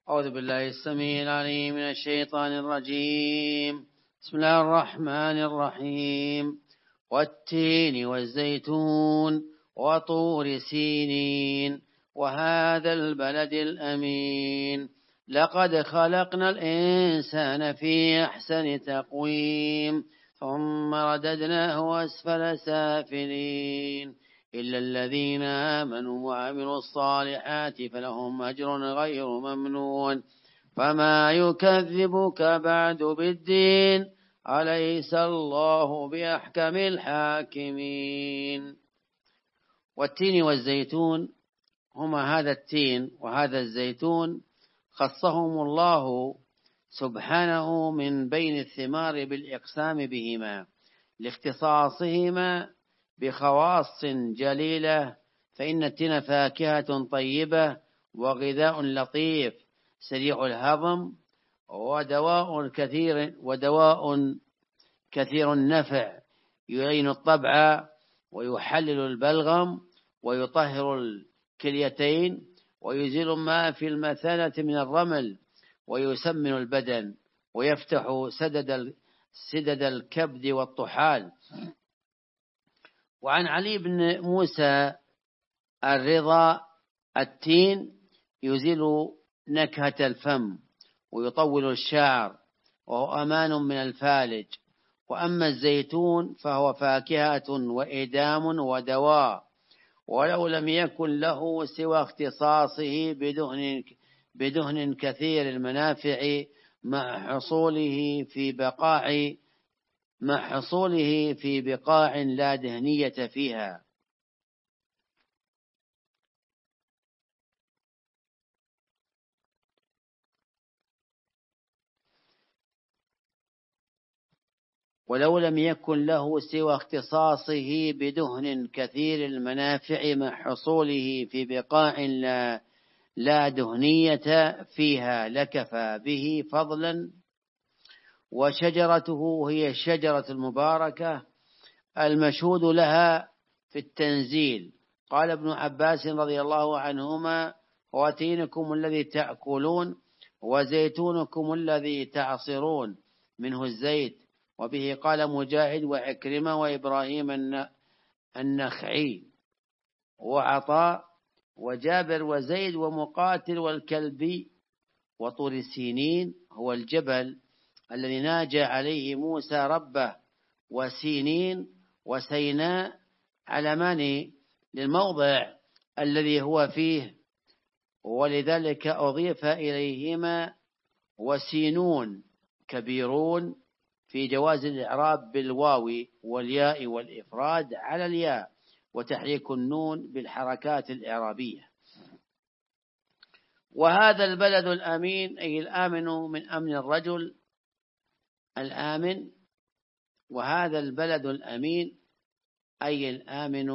أعوذ بالله السميع العليم من الشيطان الرجيم. بسم الله الرحمن الرحيم. والتين والزيتون وطور سينين وهذا البلد الأمين لقد خلقنا الإنسان في أحسن تقويم ثم رددناه أسفل سافلين إلا الذين آمنوا وعملوا الصالحات فلهم أجر غير ممنون فما يكذبك بعد بالدين أليس الله بأحكم الحاكمين. والتين والزيتون هما هذا التين وهذا الزيتون خصهم الله سبحانه من بين الثمار بالإقسام بهما لاختصاصهما بخواص جليلة، فإن التين فاكهة طيبة وغذاء لطيف سريع الهضم ودواء كثير النفع يعين الطبع ويحلل البلغم ويطهر الكليتين ويزيل ما في المثانة من الرمل ويسمن البدن ويفتح سدد الكبد والطحال. وعن علي بن موسى الرضا التين يزيل نكهة الفم ويطول الشعر وهو أمان من الفالج. وأما الزيتون فهو فاكهة وإدام ودواء، ولو لم يكن له سوى اختصاصه بدهن كثير المنافع مع حصوله في بقاع لا دهنية فيها. ولو لم يكن له سوى اختصاصه بدهن كثير المنافع مع حصوله في بقاع لا دهنية فيها لكفى به فضلا. وشجرته هي الشجرة المباركة المشهود لها في التنزيل. قال ابن عباس رضي الله عنهما: هو تينكم الذي تأكلون وزيتونكم الذي تعصرون منه الزيت. وبه قال مجاهد وعكرمة وإبراهيم النخعي وعطاء وجابر وزيد ومقاتل والكلبي. وطور سينين هو الجبل الذي ناجى عليه موسى ربه، وسينين وسيناء علمان للموضع الذي هو فيه، ولذلك أضيف إليهما. وسينون كبيرون في جواز الإعراب بالواو والياء والإفراد على الياء وتحريك النون بالحركات الإعرابية. وهذا البلد الأمين أي الآمن من أمن الرجل الآمن. وهذا البلد الأمين أي الآمن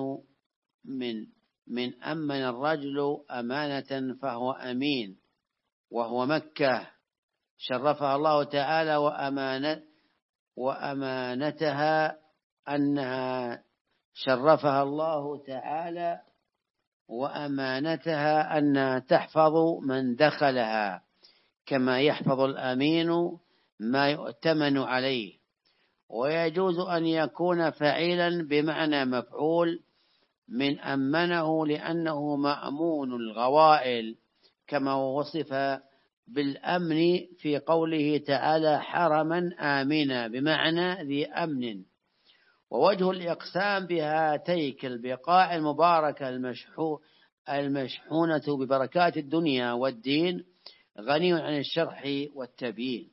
من أمن الرجل أمانة فهو أمين، وهو مكة شرفها الله تعالى وأمانتها أنها شرفها الله تعالى وأمانتها أنها تحفظ من دخلها كما يحفظ الأمين ما يؤتمن عليه. ويجوز أن يكون فعيلا بمعنى مفعول من أمنه لأنه مأمون الغوائل كما وصف بالأمن في قوله تعالى: حرما آمنا بمعنى ذي أمن. ووجه الإقسام بهاتيك البقاع المباركة المشحونة ببركات الدنيا والدين غني عن الشرح والتبيين.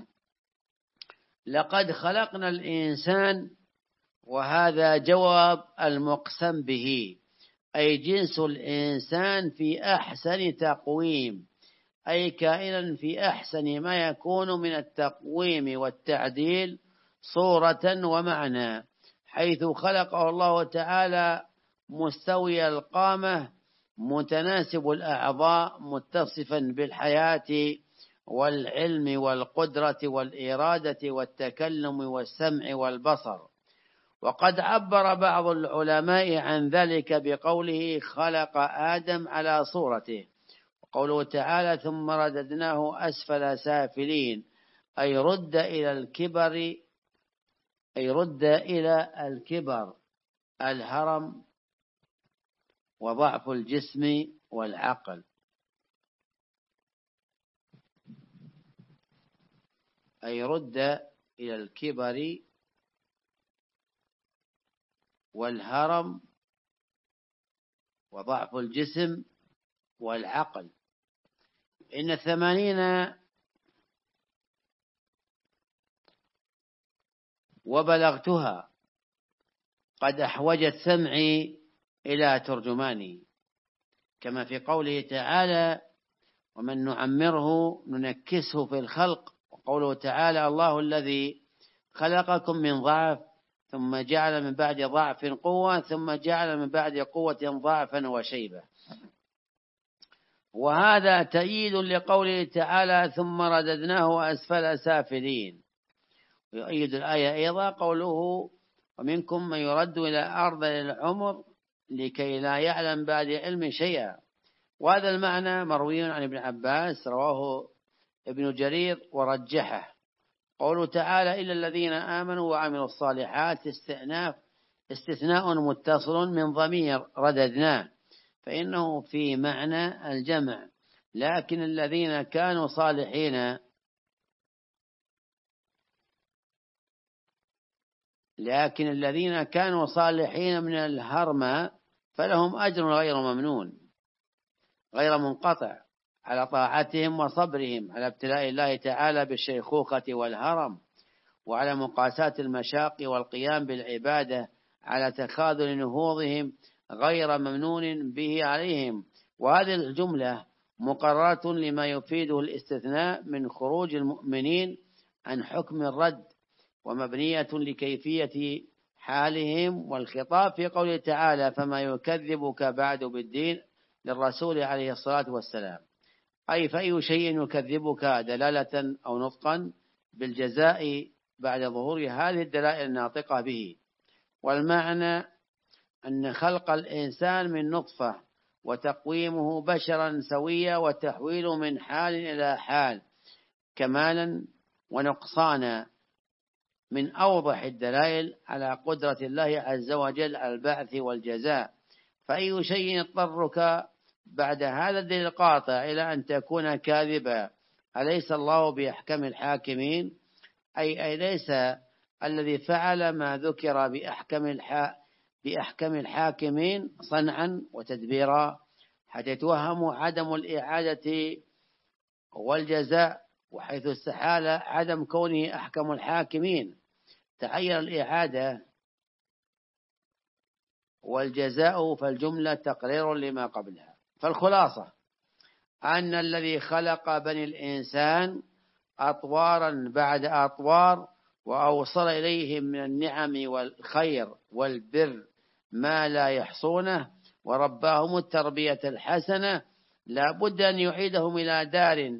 لقد خلقنا الإنسان، وهذا جواب المقسم به، أي جنس الإنسان في أحسن تقويم، أي كائنا في أحسن ما يكون من التقويم والتعديل صورة ومعنى، حيث خلقه الله تعالى مستوي القامة متناسب الأعضاء متصفا بالحياة والعلم والقدرة والإرادة والتكلم والسمع والبصر. وقد عبر بعض العلماء عن ذلك بقوله: خلق آدم على صورته. قوله تعالى ثم رددناه أسفل سافلين، أي رد إلى الكبر، أي رد إلى الكبر، الهرم وضعف الجسم والعقل، أي رد إلى الكبر والهرم وضعف الجسم والعقل. إن 80 وبلغتها قد أحوجت سمعي إلى ترجماني، كما في قوله تعالى ومن نعمره ننكسه في الخلق، وقوله تعالى الله الذي خلقكم من ضعف ثم جعل من بعد ضعف قوة ثم جعل من بعد قوة ضعفا وشيبة. وهذا تأييد لقوله تعالى ثم رددناه أسفل سافلين. ويؤيد الآية أيضا قوله ومنكم من يرد إلى أرض العمر لكي لا يعلم بعد علم شيئا. وهذا المعنى مروي عن ابن عباس، رواه ابن جرير ورجحه. قوله تعالى إلا الذين آمنوا وعملوا الصالحات استثناء متصل من ضمير رددناه، فإنه في معنى الجمع، لكن الذين كانوا صالحين من الهرم فلهم أجر غير ممنون غير منقطع على طاعتهم وصبرهم على ابتلاء الله تعالى بالشيخوخة والهرم، وعلى مقاساة المشاق والقيام بالعبادة، على تخاذل نهوضهم غير ممنون به عليهم. وهذه الجملة مقررة لما يفيده الاستثناء من خروج المؤمنين عن حكم الرد، ومبنية لكيفية حالهم. والخطاب في قوله تعالى فما يكذبك بعد بالدين للرسول عليه الصلاة والسلام، أي فأي شيء يكذبك دلالة أو نطقا بالجزاء بعد ظهور هذه الدلائل الناطقة به. والمعنى أن خلق الإنسان من نطفة وتقويمه بشرا سويا وتحويله من حال إلى حال كمالا ونقصانا من أوضح الدلائل على قدرة الله عز وجل على البعث والجزاء. فأي شيء يضطرك بعد هذا الدليل القاطع إلى أن تكون كاذبا؟ أليس الله بأحكم الحاكمين؟ أي ليس الذي فعل ما ذكر بأحكم الحاكمين صنعا وتدبيرا حتى يتوهم عدم الإعادة والجزاء، وحيث استحال عدم كونه أحكم الحاكمين تعين الإعادة والجزاء، فالجملة تقرير لما قبلها. فالخلاصة أن الذي خلق بني الإنسان أطوارا بعد أطوار وأوصل إليهم من النعم والخير والبر ما لا يحصونه، ورباهم التربية الحسنة، لا بد أن يعيدهم إلى دار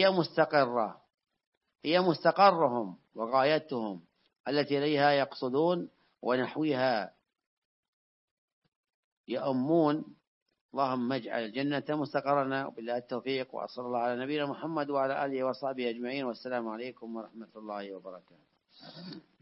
هي مستقرهم وغايتهم التي إليها يقصدون ونحوها يأمون. اللهم اجعل الجنة مستقرنا، وبالله التوفيق، وصلى الله على نبينا محمد وعلى آله وصحبه أجمعين، والسلام عليكم ورحمة الله وبركاته.